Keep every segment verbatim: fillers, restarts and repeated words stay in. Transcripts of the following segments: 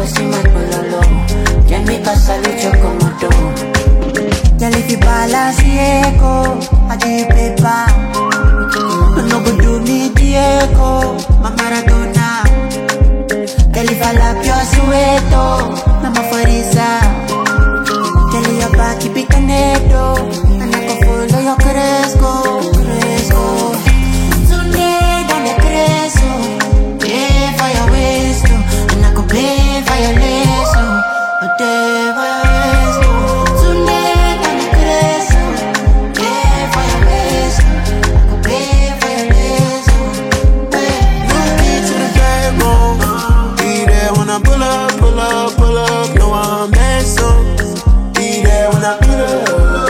si me pololo. Ya en mi casa lucho como tú. Girl, if you balance echo, I give you paper. No go do me Diego, my Maradona. Girl, if I lap your sueto, I'm a Farisa. Girl, your back keep it canedo, and I can follow your Cresco, Cresco. Today, down the Cresco, pay for your waist, and I can pay for your lace, oh, day for your waist. Today, down the Cresco, pay for your waist, I can pay for your lace, oh, Move me to the backbone. Be there when I pull up, pull up, pull up. No, I'm messed up. Be there when I pull up.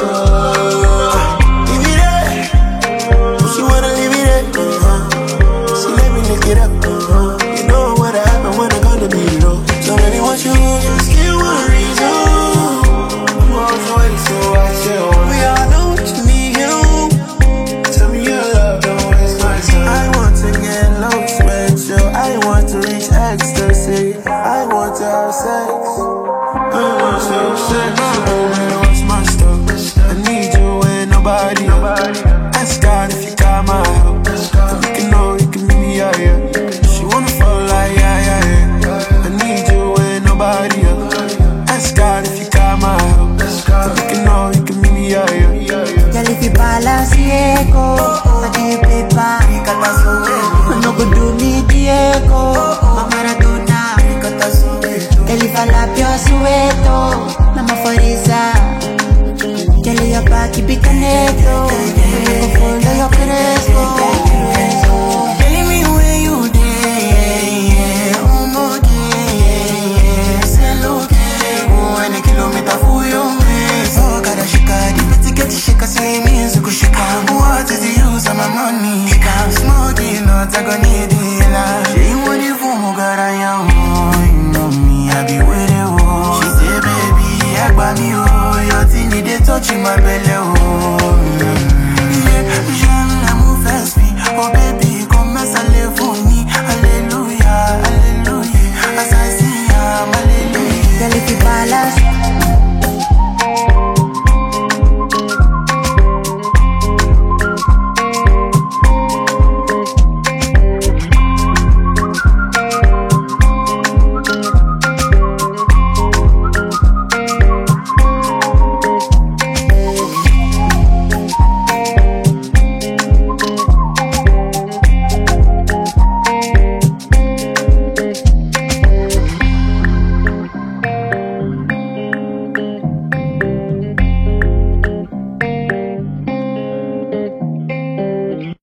Leave it there. She wanna leave it there. uh-huh. She let me lick it up. uh-huh. You know what happened when I got to be low. So many want you, still want a reason. I'm always waiting, so I chill. We all know what you need, you. Tell me your love, don't waste my time. I want to get low, sweat you. I want to reach ecstasy. I want to have sex. I want to have sex. Oh, what's my stuff? I need you and nobody else. Ask God if you got my help. So we can know you can meet me out here. She wanna fall like yeah, yeah, yeah. I need you and nobody else. Ask God if you got my help. So we can know you can meet me out here. girl, if you balance echo, I give you paper. No go do me Diego, my Maradona. Girl, if I lap your sueto, I'm a Farisa. Girl, your back keep it canedo, and I can follow your Cresco, Cresco. Tell me where you there, oh no day, say look, oh any kilometer for you, oh gotta shika, the ticket shika, say me so go shika. What is the use of my money? I'm smoking, not I gonna need